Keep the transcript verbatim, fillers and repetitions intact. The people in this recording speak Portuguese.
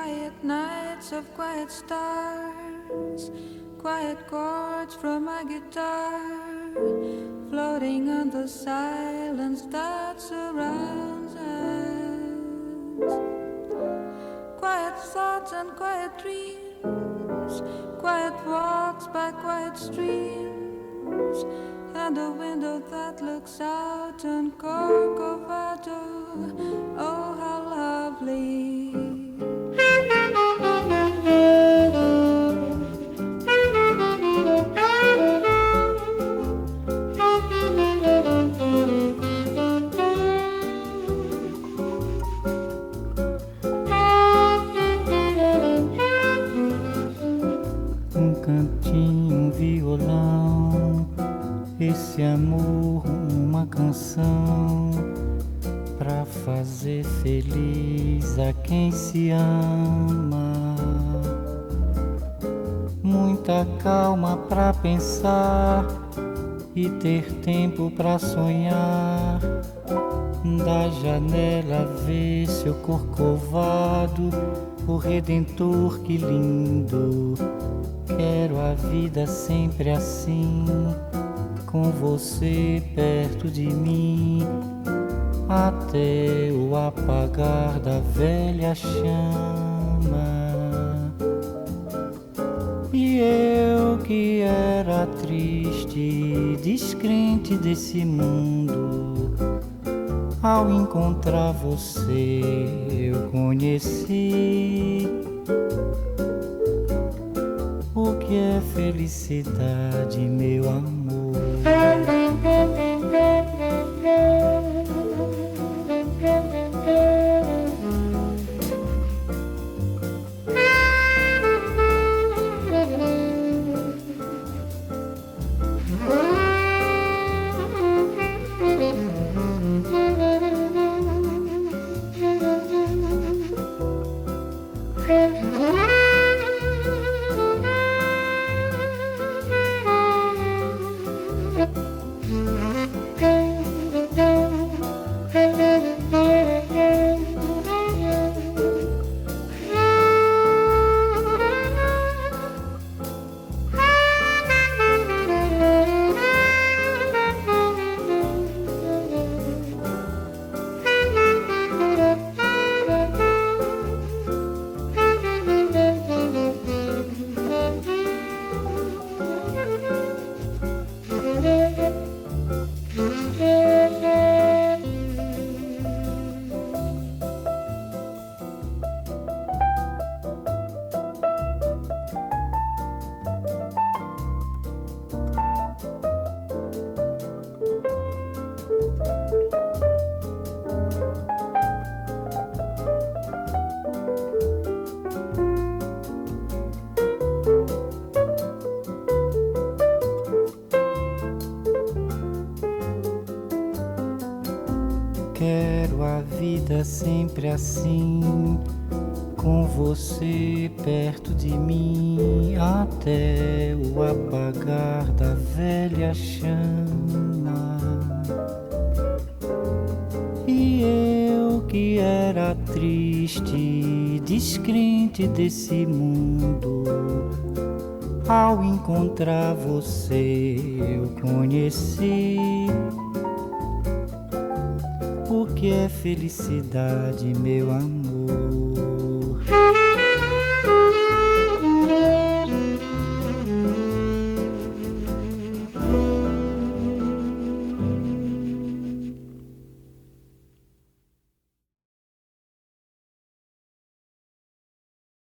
quiet nights of quiet stars, quiet chords from my guitar, floating on the silence that surrounds us. Quiet thoughts and quiet dreams, quiet walks by quiet streams, and a window that looks out on Corcovado. Oh, how lovely. Um cantinho, um violão, esse amor, uma canção pra fazer feliz a quem se ama. Muita calma pra pensar e ter tempo pra sonhar. Da janela ver seu corcovado, o Redentor, que lindo. Quero a vida sempre assim, com você perto de mim, até o apagar da velha chama. E eu que era triste, descrente desse mundo, ao encontrar você eu conheci o que é felicidade, meu amor. Quero a vida sempre assim, com você perto de mim, até o apagar da velha chama. E eu que era triste, descrente desse mundo, ao encontrar você eu conheci o que é felicidade, meu amor.